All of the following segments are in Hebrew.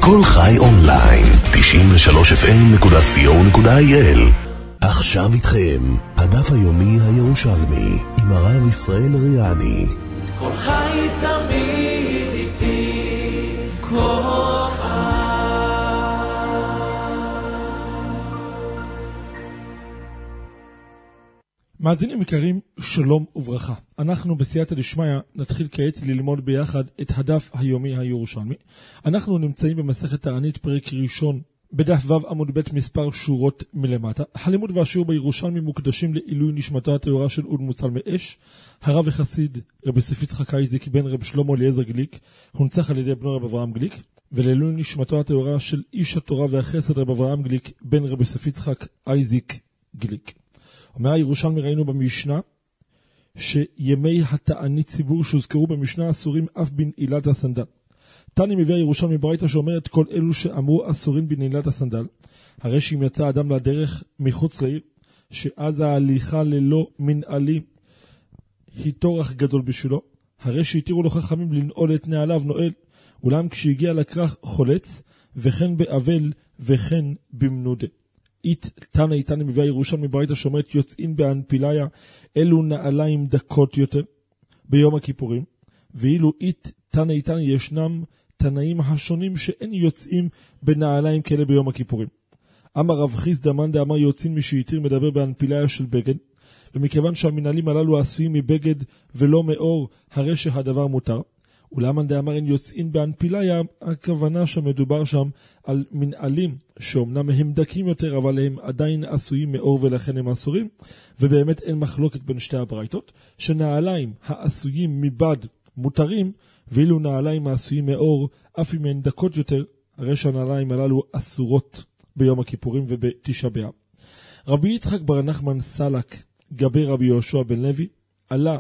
כל חי אונליין, 93fm.co.il. עכשיו איתכם, הדף היומי הירושלמי, עם הרב ישראל ריאני. כל חי תמיד איתי, כל חי. מאזינים יקרים, שלום וברכה. אנחנו בסייעתא דשמיא נתחיל כעת ללמוד ביחד את הדף היומי הירושלמי. אנחנו נמצאים במסכת תענית פרק ראשון בדף ו' עמוד ב' מספר שורות מלמטה. הלימוד והשיעור בירושלמי מוקדשים לעילוי נשמתו הטהורה של אוד מוצל מאש. הרב וחסיד רבי יוסף יצחק אייזיק בן רב שלמה אליעזר גליק הונצח על ידי בנו רב אברהם גליק, ולעילוי נשמתו הטהורה של איש התורה והחסד רב אברהם גליק בן רבי יוסף יצחק אייזיק גליק. אומר הירושלמי, ראינו במשנה שימי התענית ציבור שהוזכרו במשנה אסורים אף בנעילת הסנדל. תני מביא הירושלמי ברייתא שאומרת כל אלו שאמרו אסורים בנעילת הסנדל, הרי שאם יצא אדם לדרך מחוץ לעיר, שאז ההליכה ללא מנעלי היא טורח גדול בשבילו, הרי שהתירו לו חכמים לנעול את נעליו נועל, אולם כשהגיע לכרך חולץ, וכן באבל וכן במנודה. תני מביא הירושלמי ברייתא שאומרת יוצאים באנפיליה, אלו נעליים דקות יותר ביום הכיפורים, ואילו תני ישנם תנאים השונים שאין יוצאים בנעליים כאלה ביום הכיפורים. אמר רב חיסדא מאן דאמר יוצאים משהתיר מדבר באנפיליה של בגד, ומכיוון שהמנהלים הללו עשויים מבגד ולא מאור, הרי שהדבר מותר. ולמה דאמר אין יוצאים באנפיליה, הכוונה שמדובר שם על מנעלים שאומנם הם דקים יותר, אבל הם עדיין עשויים מאור ולכן הם אסורים, ובאמת אין מחלוקת בין שתי הברייתות, שנעליים העשויים מבד מותרים, ואילו נעליים העשויים מאור, אף אם הן דקות יותר, הרי שהנעליים הללו אסורות ביום הכיפורים ובתשעה באב. רבי יצחק בר נחמן סלק גבי רבי יהושע בן לוי עלה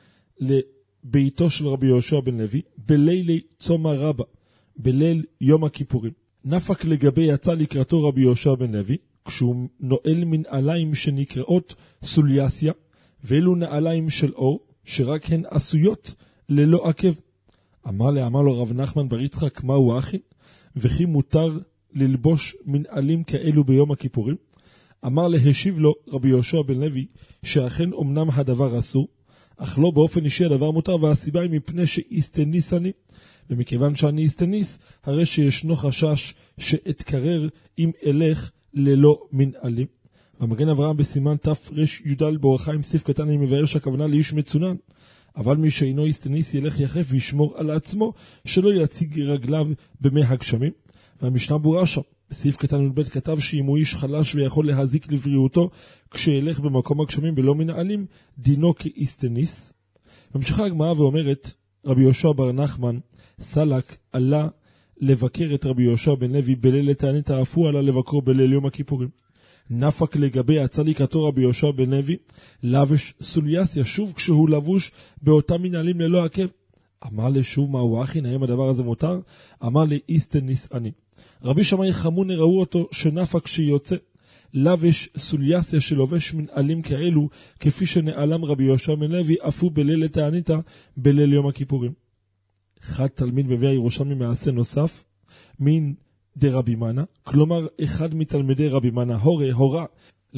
ביתו של רבי יהושע בן לוי בלילי צום הרבה, בליל יום הכיפורים. נפק לגבי יצא לקראתו רבי יהושע בן לוי כשהוא נועל מנעליים שנקראות סוליאסיה, ואלו נעליים של אור שרק הן עשויות ללא עקב. אמר לו רב נחמן בר יצחק, מהו אחי? וכי מותר ללבוש מנעלים כאלו ביום הכיפורים? אמר להשיב לו רבי יהושע בן לוי שאכן אמנם הדבר אסור, אך לא באופן אישי הדבר מותר, והסיבה היא מפני שאיסטניס אני, ומכיוון שאני איסטניס, הרי שישנו חשש שאתקרר אם אלך ללא מנעלים. המגן אברהם בסימן תר"י באור החיים סעיף קטן אני מבאר שהכוונה לאיש מצונן, אבל מי שאינו איסטניס ילך יחף וישמור על עצמו שלא יציג רגליו במי הגשמים. והמשנה ברורה שם בסעיף קטן י"ב כתב שאם הוא איש חלש ויכול להזיק לבריאותו כשילך במקום הגשמים בלא מנעלים, דינו כאיסטניס. ממשיכה הגמרא ואומרת, רבי יהושע בר נחמן סלק עלה לבקר את רבי יהושע בן לוי בליל תענית אף עלה לבקרו בליל יום הכיפורים. נפק לגבי יצא לקראתו רבי יהושע בן לוי לבש סוליאסיה, שוב כשהוא לבוש באותם מנעלים ללא עקב. אמר לשוב מהו אחין, האם הדבר הזה מותר? אמר לאיסטניס אני. רבי שמאי חמונה ראו אותו שנפק שיוצא לבש סוליאסיה שלובש מנעלים כאלו, כפי שנעלם רבי יהושע בן לוי אפו בליל תעניתא בליל יום הכיפורים. אחד תלמיד מביא הירושלמי מעשה נוסף מן דרבי מנה, כלומר אחד מתלמידי רבי מנה הורה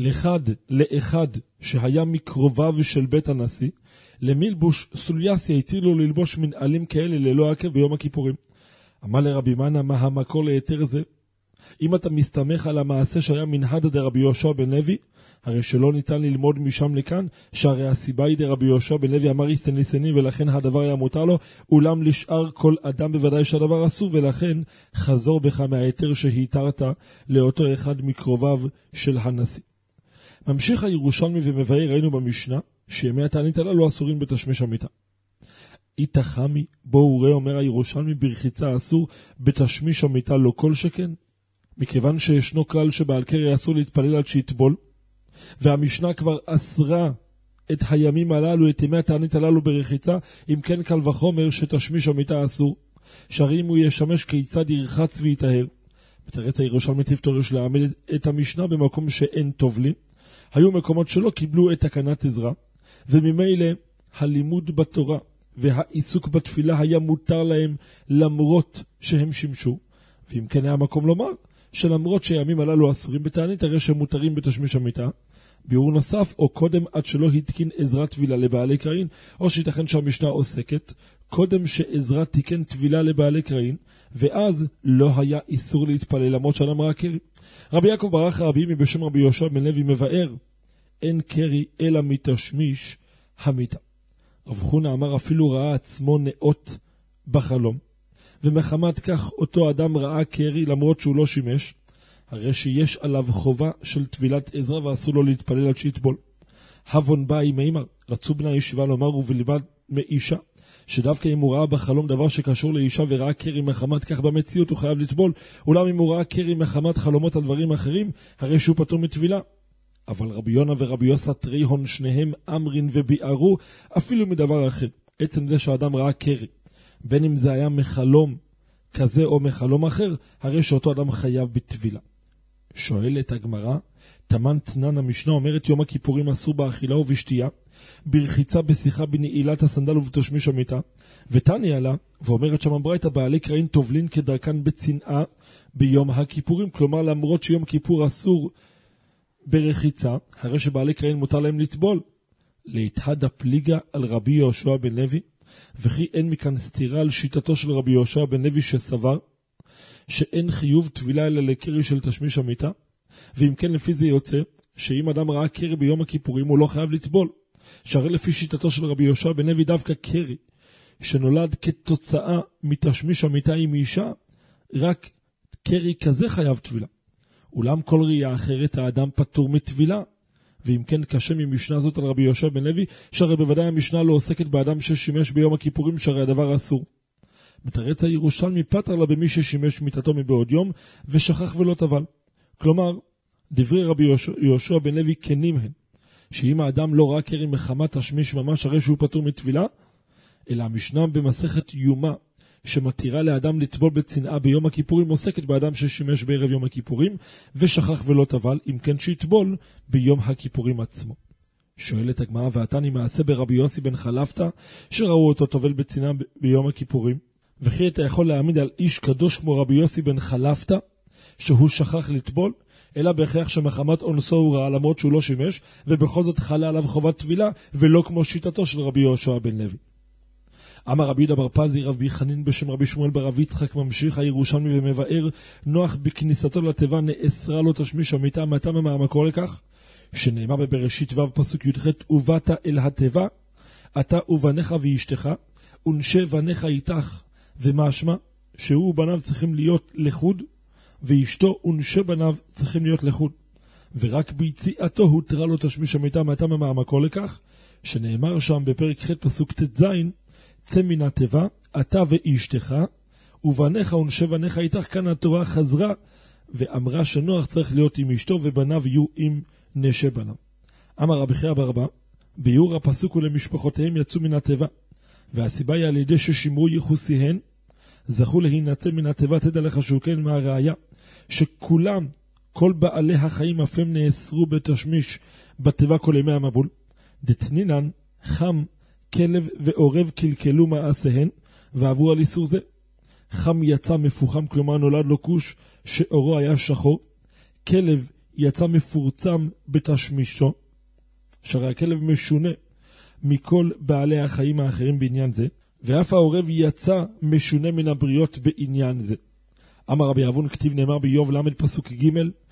לאחד שהיה מקרוביו של בית הנשיא למלבוש סוליאסיה, התיר לו ללבוש מנעלים כאלה ללא עקב ביום הכיפורים. אמר לרבי מנה, מה המקור ליתר זה? אם אתה מסתמך על המעשה שהיה מנהד דרבי יהושע בן לוי, הרי שלא ניתן ללמוד משם לכאן, שהרי הסיבה היא דרבי יהושע בן לוי אמר איסטניסני ולכן הדבר היה מותר לו, אולם לשאר כל אדם בוודאי שהדבר אסור, ולכן חזור בך מהיתר שהתרת לאותו אחד מקרוביו של הנשיא. ממשיך הירושלמי ומבאר, ראינו במשנה שימי התענית הללו אסורים בתשמיש המיטה. איתחמי בואו ראה, אומר הירושלמי, ברחיצה אסור, בתשמיש המיטה לא כל שכן, מכיוון שישנו כלל שבעל קרי אסור להתפלל עד שיטבול, והמשנה כבר אסרה את הימים הללו, את ימי התענית הללו ברחיצה, אם כן קל וחומר שתשמיש המיטה אסור, שהרי אם הוא ישמש כיצד ירחץ ויטהר. בתרץ הירושלמי תפתור יש לעמד את המשנה במקום שאין טובלים, היו מקומות שלא קיבלו את תקנת עזרא, וממילא הלימוד בתורה והעיסוק בתפילה היה מותר להם למרות שהם שימשו, ואם כן היה מקום לומר, שלמרות שהימים הללו אסורים בתענית, הרי שהם מותרים בתשמיש המיטה, ביאור נוסף, או קודם עד שלא התקין עזרת טבילה לבעלי קראין, או שיתכן שהמשנה עוסקת, קודם שעזרה תיקן טבילה לבעלי קראין, ואז לא היה איסור להתפלל למרות שאדם ראה קרי. רבי יעקב ברח רבי מבשם רבי יהושע בן לוי מבאר, אין קרי אלא מתשמיש המיטה. רב חונה אמר אפילו ראה עצמו נאות בחלום, ומחמת כך אותו אדם ראה קרי למרות שהוא לא שימש, הרי שיש עליו חובה של טבילת עזרה ואסור לו להתפלל עד שיטבול. הבון באי מימר, רצו בני הישיבה לומר ובלבד מאישה, שדווקא אם הוא ראה בחלום דבר שקשור לאישה וראה קרי מחמת כך במציאות הוא חייב לטבול, אולם אם הוא ראה קרי מחמת חלומות על דברים אחרים, הרי שהוא פטור מטבילה. אבל רבי יונה ורבי יוסי טריהון שניהם אמרין וביארו אפילו מדבר אחר. עצם זה שהאדם ראה קרי, בין אם זה היה מחלום כזה או מחלום אחר, הרי שאותו אדם חייב בטבילה. שואלת הגמרא, תמן תנן המשנה אומרת יום הכיפורים אסור באכילה ובשתייה, ברחיצה בשיחה בנעילת הסנדל ובתשמיש המיטה, ותני עלה ואומרת שם הברייתא בעלי קראין טובלין כדרכן בצנעה ביום הכיפורים, כלומר למרות שיום כיפור אסור ברחיצה, הרי שבעלי קראין מותר להם לטבול. להתהדה פליגה על רבי יהושע בן לוי, וכי אין מכאן סתירה על שיטתו של רבי יהושע בן לוי שסבר שאין חיוב טבילה אלא לקרי של תשמיש המיטה, ואם כן לפי זה יוצא שאם אדם ראה קרי ביום הכיפורים הוא לא חייב לטבול, שהרי לפי שיטתו של רבי יהושע בן לוי דווקא קרי שנולד כתוצאה מתשמיש המיטה עם אישה, רק קרי כזה חייב טבילה. אולם כל ראייה אחרת האדם פטור מטבילה, ואם כן קשה ממשנה זאת על רבי יהושע בן לוי, שהרי בוודאי המשנה לא עוסקת באדם ששימש ביום הכיפורים, שהרי הדבר אסור. מתרץ הירושלמי פטר לה במי ששימש מיתתו מבעוד יום ושכח ולא טבל. כלומר, דברי רבי יהושע בן לוי כנים הן, שאם האדם לא ראה קרי מחמת תשמיש ממש, הרי שהוא פטור מטבילה, אלא המשנה במסכת יומה שמתירה לאדם לטבול בצנעה ביום הכיפורים עוסקת באדם ששימש בערב יום הכיפורים ושכח ולא טבל, אם כן שיטבול ביום הכיפורים עצמו. שואלת הגמרא, ועתני מעשה ברבי יוסי בן חלפתא שראו אותו טובל בצנעה ביום הכיפורים, וכי אתה יכול להעמיד על איש קדוש כמו רבי יוסי בן חלפתא שהוא שכח לטבול, אלא בהכרח שמחמת אונסו הוא ראה למרות שהוא לא שימש, ובכל זאת חלה עליו חובת טבילה, ולא כמו שיטתו של רבי יהושע בן לוי. אמר רבי יהודה בר פזי רבי חנין בשם רבי שמואל ברב יצחק ממשיך הירושלמי ומבאר, נוח בכניסתו לתיבה נאסרה לו תשמיש המיטה, מהטעם מהמקור לכך שנאמר בבראשית ו' פסוק י"ח, ובאת אל התיבה אתה ובניך ואשתך ונשי בניך איתך, ומשמע שהוא ובניו צריכים להיות לחוד, ואשתו ונשי בניו צריכים להיות לחוד, ורק ביציאתו הותרה לו תשמיש המיטה, מהטעם מהמקור לכך שנאמר שם בפרק ח' פסוק ט"ז, צא מן התיבה, אתה ואשתך, ובניך ונשי בניך איתך. כאן התורה חזרה ואמרה שנוח צריך להיות עם אשתו ובניו יהיו עם נשי בניו. אמר רבי חייא בר אבא, ביאור הפסוק ולמשפחותיהם יצאו מן התיבה, והסיבה היא על ידי ששימרו יחוסיהן, זכו להינצל מן התיבה. תדע לך שהוא כן מהראיה, שכולם, כל בעלי החיים אף הם נאסרו בתשמיש בתיבה כל ימי המבול. דתנינן, חם, כלב ועורב קלקלו מעשיהן ועברו על איסור זה. חם יצא מפוחם, כלומר נולד לו כוש שאורו היה שחור. כלב יצא מפורצם בתשמישו, שהרי הכלב משונה מכל בעלי החיים האחרים בעניין זה, ואף העורב יצא משונה מן הבריות בעניין זה. אמר רבי אבון, כתיב נאמר באיוב למד פסוק ג',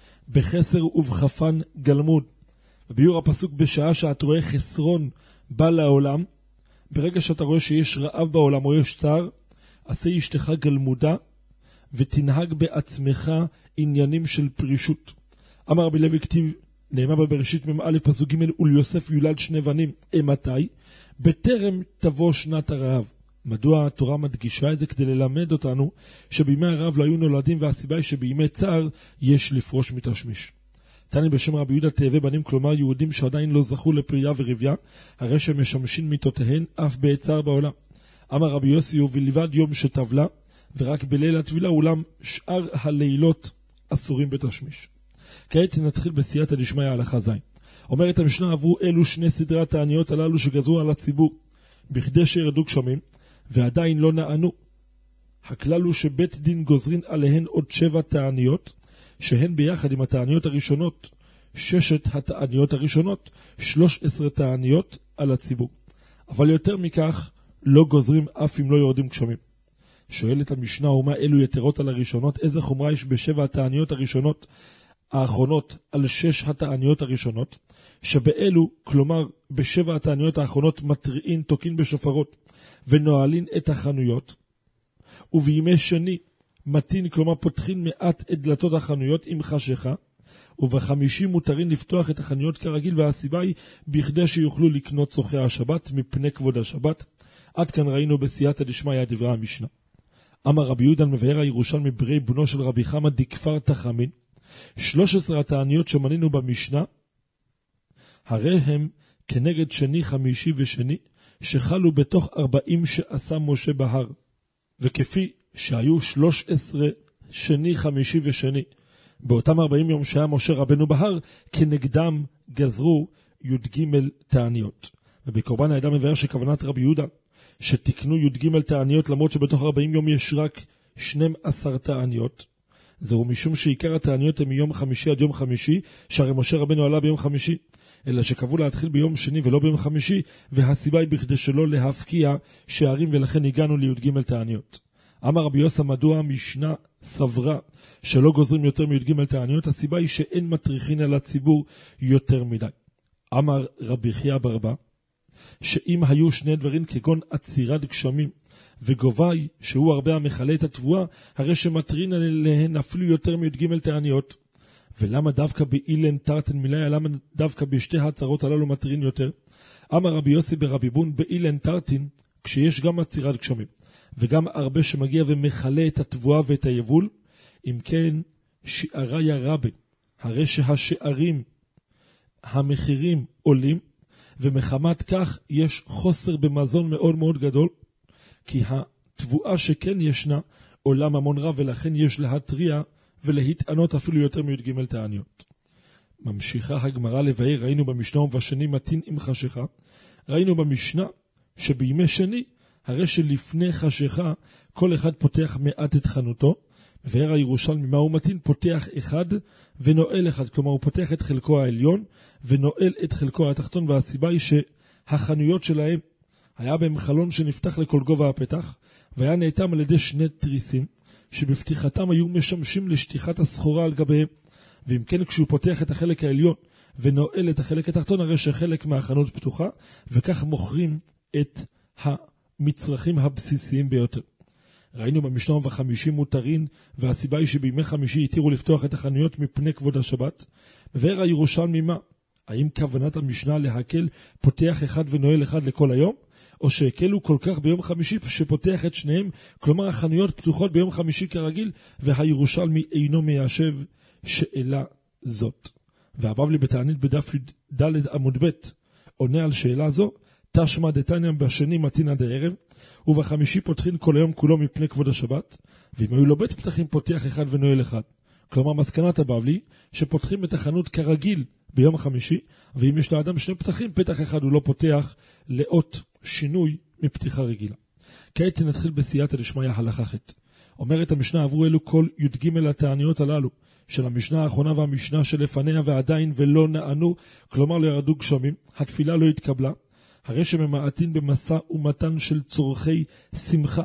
בחסר ובחפן גלמוד. וביאור הפסוק, בשעה שאת רואה חסרון בא לעולם, ברגע שאתה רואה שיש רעב בעולם או יש צער, עשה אשתך גלמודה ותנהג בעצמך עניינים של פרישות. אמר רבי לוי, כתיב נאמר בבראשית מ"א פסוק ג', וליוסף יולד שני בנים. מתי? בטרם תבוא שנת הרעב. מדוע התורה מדגישה את זה? כדי ללמד אותנו שבימי הרעב לא היו נולדים, והסיבה היא שבימי צער יש לפרוש מתשמיש. תני בשם רבי יהודה תאבי בנים, כלומר יהודים שעדיין לא זכו לפריה ורביה, הרי שמשמשים מיתותיהן אף בעת צער בעולם. אמר רבי יוסי, ובלבד יום שטבלה ורק בליל הטבילה, אולם שאר הלילות אסורים בתשמיש. כעת נתחיל בסייעתא דשמיא הלכה ז'. אומרת המשנה, עברו אלו שני סדרי התעניות הללו שגזרו על הציבור בכדי שירדו גשמים ועדיין לא נענו. הכלל הוא שבית דין גוזרין עליהן עוד 7 תעניות, שהן ביחד עם התעניות הראשונות, 6 התעניות הראשונות, 13 תעניות על הציבור. אבל יותר מכך, לא גוזרים אף אם לא יורדים גשמים. שואלת המשנה, ומה אלו יתרות על הראשונות? איזה חומרה יש ב7 התעניות הראשונות האחרונות על 6 התעניות הראשונות? שבאלו, כלומר ב7 התעניות האחרונות, מטריעין, תוקין בשופרות ונועלין את החנויות, ובימי שני מתין, כלומר פותחין מעט את דלתות החנויות עם חשיכה, ובחמישי מותרין לפתוח את החנויות כרגיל, והסיבה היא בכדי שיוכלו לקנות צורכי השבת מפני כבוד השבת. עד כאן ראינו בסייעתא דשמיא דברי המשנה. אמר רבי יהודה מבאר הירושלמי ברי בנו של רבי חמא דכפר תחמין, 13 התעניות שמנינו במשנה, הרי הם כנגד שני, חמישי ושני, שחלו בתוך 40 שעשה משה בהר. וכפי שהיו 13 שני, חמישי ושני, באותם 40 יום שהיה משה רבנו בהר, כנגדם גזרו י"ג תעניות. ובקורבן העדה מבאר שכוונת רבי יהודה, שתקנו י"ג תעניות, למרות שבתוך 40 יום יש רק 12 תעניות. זהו משום שעיקר התעניות הם מיום חמישי עד יום חמישי, שהרי משה רבנו עלה ביום חמישי, אלא שקבעו להתחיל ביום שני ולא ביום חמישי, והסיבה היא בכדי שלא להפקיע שערים, ולכן הגענו לי"ג תעניות. אמר רבי יוסי, מדוע המשנה סברה שלא גוזרים יותר מי"ג תעניות? הסיבה היא שאין מטריחין על הציבור יותר מדי. אמר רבי חייא בר אבא, שאם היו שני דברים כגון עצירת גשמים וגובי, שהוא הרבה המחלה את התבואה, הרי שמטרין עליהן אפילו יותר מי"ג תעניות. ולמה דווקא באילן תרתן מילאיה, למה דווקא בשתי הצהרות הללו מטרין יותר? אמר רבי יוסי ברבי בון, באילן תרתין, כשיש גם עצירת גשמים וגם הרבה שמגיע ומחלה את התבואה ואת היבול, אם כן שערי הרבה, הרי שהשערים, המחירים עולים, ומחמת כך יש חוסר במזון מאוד מאוד גדול, כי התבואה שכן ישנה עולה ממון רב, ולכן יש להתריע ולהתענות אפילו יותר מי"ג תעניות. ממשיכה הגמרא לבאר, ראינו במשנה ובשני מתין עם חשיכה. ראינו במשנה שבימי שני, הרי שלפני חשיכה כל אחד פותח מעט את חנותו, מבאר הירושלמי מהו מתין? פותח אחד ונועל אחד, כלומר הוא פותח את חלקו העליון ונועל את חלקו התחתון, והסיבה היא שהחנויות שלהם היה בהם חלון שנפתח לכל גובה הפתח, והיה נאטם על ידי 2 תריסים, שבפתיחתם היו משמשים לשטיחת הסחורה על גביהם. ואם כן, כשהוא פותח את החלק העליון ונועל את החלק התחתון, הרי שחלק מהחנות פתוחה, וכך מוכרים את המצרכים הבסיסיים ביותר. ראינו במשנה ובחמישי מותרין, והסיבה היא שבימי חמישי התירו לפתוח את החנויות מפני כבוד השבת. מבאר הירושלמי מה? האם כוונת המשנה להקל פותח אחד ונועל אחד לכל היום? או שהקלו כל כך ביום חמישי שפותח את שניהם, כלומר החנויות פתוחות ביום חמישי כרגיל, והירושלמי אינו מיישב שאלה זאת. והבבלי בתענית בדף ד' עמוד ב' עונה על שאלה זו, תשמע דתניא בשני מתין עד הערב, ובחמישי פותחין כל היום כולו מפני כבוד השבת, ואם היו לו בית פתחים פותח אחד ונועל אחד. כלומר מסקנת הבבלי שפותחים את החנות כרגיל ביום החמישי, ואם יש לאדם 2 פתחים, פתח אחד הוא לא פותח לאות שינוי מפתיחה רגילה. כעת נתחיל בסייעתא דשמיא הלכה ח'. אומרת המשנה, עברו אלו כל י"ג התעניות הללו של המשנה האחרונה והמשנה שלפניה ועדיין ולא נענו, כלומר לא ירדו גשמים, התפילה לא התקבלה, הרי שממעטין במשא ומתן של צורכי שמחה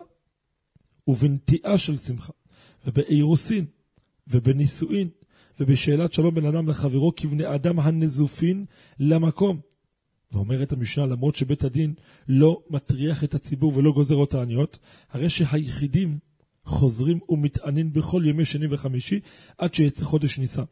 ובנטיעה של שמחה ובאירוסין ובנישואין ובשאלת שלום בין אדם לחברו כבני אדם הנזופין למקום. ואומרת המשנה, למרות שבית הדין לא מטריח את הציבור ולא גוזר אותה תעניות, הרי שהיחידים חוזרים ומתענין בכל ימי שני וחמישי עד שיצא חודש ניסן.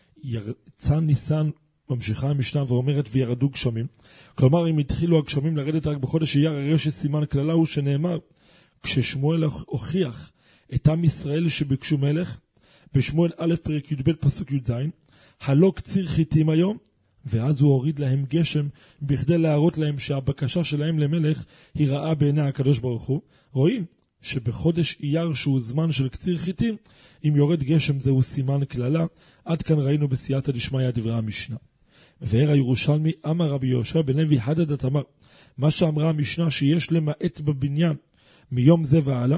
יצא ניסן, ממשיכה המשנה ואומרת, וירדו גשמים. כלומר, אם התחילו הגשמים לרדת רק בחודש אייר, הרי שסימן כללה הוא שנאמר, כששמואל הוכיח את עם ישראל שביקשו מלך, בשמואל א' פרק י"ב פסוק י"ז, הלא קציר חיטים היום, ואז הוא הוריד להם גשם בכדי להראות להם שהבקשה שלהם למלך היא רעה בעיני הקדוש ברוך הוא. רואים שבחודש אייר שהוא זמן של קציר חיטים, אם יורד גשם זהו סימן כללה. עד כאן ראינו בסייעתא דשמיא דברי המשנה. ואר הירושלמי אמר רבי יהושע בן לוי הדדת אמר, מה שאמרה המשנה שיש למעט בבניין מיום זה והלאה,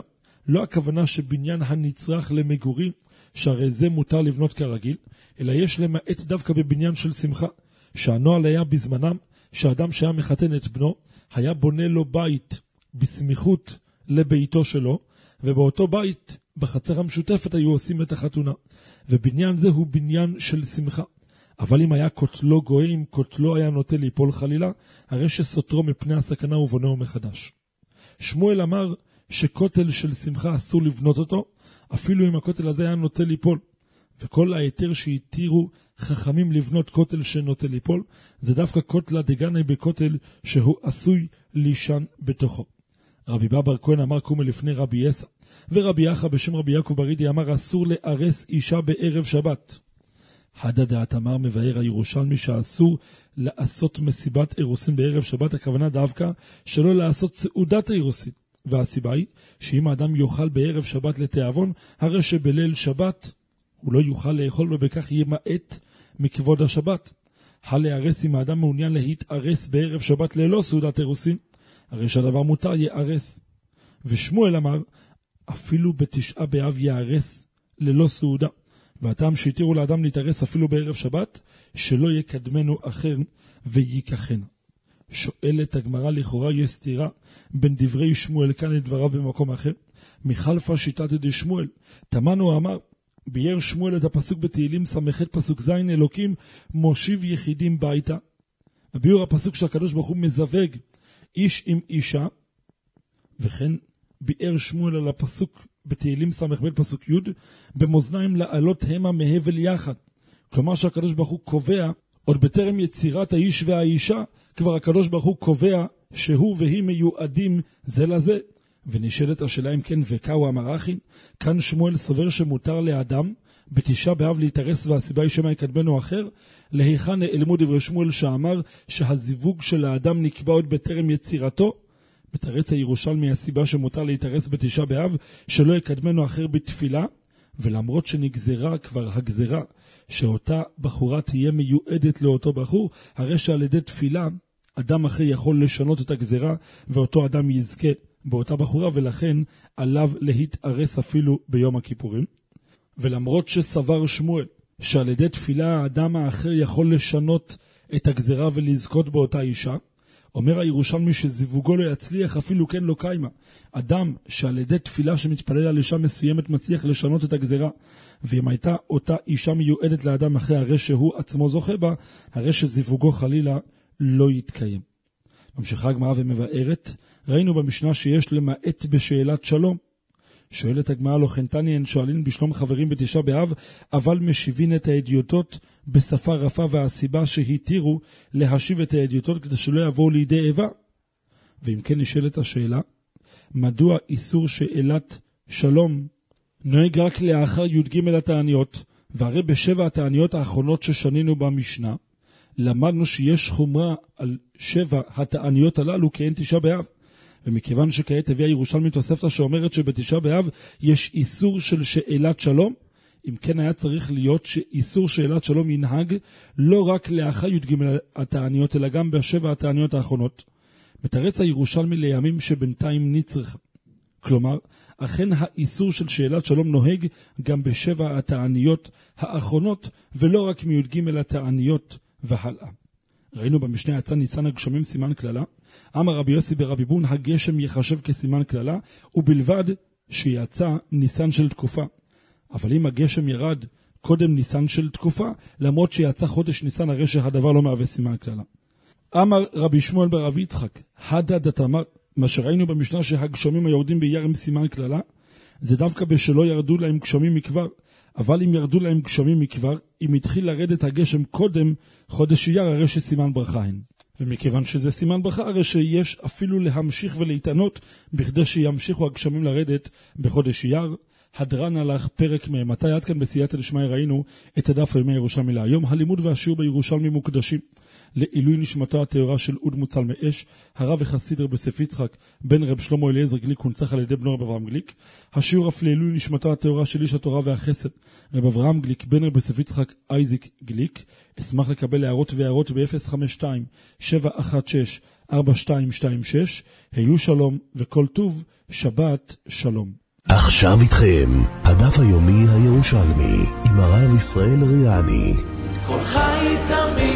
לא הכוונה שבניין הנצרך למגורים, שהרי זה מותר לבנות כרגיל, אלא יש למעט דווקא בבניין של שמחה, שהנוהל היה בזמנם, שהאדם שהיה מחתן את בנו, היה בונה לו בית בסמיכות לביתו שלו, ובאותו בית, בחצר המשותפת, היו עושים את החתונה. ובניין זה הוא בניין של שמחה. אבל אם היה קוטלו גואה, אם קוטלו היה נוטה ליפול חלילה, הרי שסותרו מפני הסכנה ובונהו מחדש. שמואל אמר שקוטל של שמחה אסור לבנות אותו, אפילו אם הקוטל הזה היה נוטה ליפול. וכל היתר שהתירו חכמים לבנות קוטל שנוטה ליפול, זה דווקא קוטלה דגני בקוטל שהוא עשוי לישן בתוכו. רבי בר כהן אמר קומה לפני רבי יסע, ורבי יחא בשם רבי יעקב ברידי אמר אסור לארס אישה בערב שבת. חדה דעת אמר מבאר הירושלמי שאסור לעשות מסיבת אירוסין בערב שבת, הכוונה דווקא שלא לעשות סעודת אירוסין. והסיבה היא שאם האדם יאכל בערב שבת לתיאבון, הרי שבליל שבת הוא לא יוכל לאכול ובכך ימעט מכבוד השבת. חל להרס אם האדם מעוניין להתארס בערב שבת ללא סעודת אירוסין, הרי שהדבר מותר יארס. ושמואל אמר אפילו בתשעה באב יארס ללא סעודה. והטעם שהתירו לאדם להתארס אפילו בערב שבת, שלא יקדמנו אחר ויקחנה. שואלת הגמרא, לכאורה יש סתירה בין דברי שמואל כאן לדבריו במקום אחר. מחלפה שיטת ידי שמואל, תמנו אמר, ביאר שמואל את הפסוק בתהילים ס"ח פסוק ז', אלוקים מושיב יחידים ביתה. הביאור הפסוק שהקדוש ברוך הוא מזווג איש עם אישה, וכן ביאר שמואל על הפסוק בתהילים ס"ח פסוק י', במאזניים לעלות המה מהבל יחד. כלומר שהקדוש ברוך הוא קובע, עוד בטרם יצירת האיש והאישה, כבר הקדוש ברוך הוא קובע שהוא והיא מיועדים זה לזה. ונשאלת השאלה אם כן וקאו המרחין, כאן שמואל סובר שמותר לאדם בתשעה באב להתארס והסיבה היא שמה יקדמנו אחר. להיכן נעלמו דברי שמואל שאמר שהזיווג של האדם נקבע עוד בטרם יצירתו? מתרץ הירושלמי הסיבה שמותר להתארס בתשעה באב שלא יקדמנו אחר בתפילה, ולמרות שנגזרה כבר הגזרה שאותה בחורה תהיה מיועדת לאותו בחור, הרי שעל ידי תפילה אדם אחר יכול לשנות את הגזרה ואותו אדם יזכה באותה בחורה, ולכן עליו להתארס אפילו ביום הכיפורים. ולמרות שסבר שמואל שעל ידי תפילה האדם האחר יכול לשנות את הגזרה ולזכות באותה אישה, אומר הירושלמי שזיווגו לא יצליח אפילו כן לא קיימה. אדם שעל ידי תפילה שמתפלל על אישה מסוימת מצליח לשנות את הגזרה, ואם הייתה אותה אישה מיועדת לאדם אחר הרי שהוא עצמו זוכה בה, הרי שזיווגו חלילה לא יתקיים. ממשיכה הגמרא ומבארת, ראינו במשנה שיש למעט בשאלת שלום. שואלת הגמרא, לא חנתני הן שואלים בשלום חברים בתשעה באב, אבל משיבין את העדיותות בשפה רפה, והסיבה שהתירו להשיב את העדיותות כדי שלא יבואו לידי איבה. ואם כן נשאלת השאלה, מדוע איסור שאלת שלום נוהג רק לאחר י"ג התעניות, והרי בשבע התעניות האחרונות ששנינו במשנה, למדנו שיש חומרה על שבע התעניות הללו כאין תשעה באב. ומכיוון שכעת הביאה ירושלמי תוספתא שאומרת שבתשעה באב יש איסור של שאלת שלום, אם כן היה צריך להיות שאיסור שאלת שלום ינהג לא רק לאחר י"ג התעניות אלא גם בשבע התעניות האחרונות. מתרץ הירושלמי לימים שבינתיים נצרך. כלומר, אכן האיסור של שאלת שלום נוהג גם בשבע התעניות האחרונות ולא רק מי"ג התעניות והלאה. ראינו במשנה יצא ניסן הגשמים סימן כללה, אמר רבי יוסי ברבי בון הגשם יחשב כסימן כללה, ובלבד שיצא ניסן של תקופה. אבל אם הגשם ירד קודם ניסן של תקופה, למרות שיצא חודש ניסן, הרי שהדבר לא מהווה סימן כללה. אמר רבי שמואל בר רבי יצחק, הדא דתמר, מה שראינו במשנה שהגשמים היורדים באייר הם סימן כללה, זה דווקא בשלא ירדו להם גשמים מכבר. אבל אם ירדו להם גשמים מכבר, אם התחיל לרדת הגשם קודם חודש אייר, הרי שסימן ברכה הן. ומכיוון שזה סימן ברכה, הרי שיש אפילו להמשיך ולהתענות בכדי שימשיכו הגשמים לרדת בחודש אייר. הדרן הלך פרק מתי עד כאן בסייעתא דשמיא ראינו את הדף היומי הירושלמי להיום. הלימוד והשיעור בירושלמי מוקדשים לעילוי נשמתו הטהורה של אוד מוצל מאש, הרב וחסיד רב יוסף יצחק בן רב שלמה אליעזר גליק הונצח על ידי בנו רב אברהם גליק. השיעור אף לעילוי נשמתו הטהורה של איש התורה והחסד רב אברהם גליק בן רב יוסף יצחק אייזיק גליק. אשמח לקבל הערות ב-052-716-4226. היו שלום וכל טוב, שבת שלום. עכשיו איתכם, הדף היומי הירושלמי, עם הרב ישראל ריאני. כל חי תמיד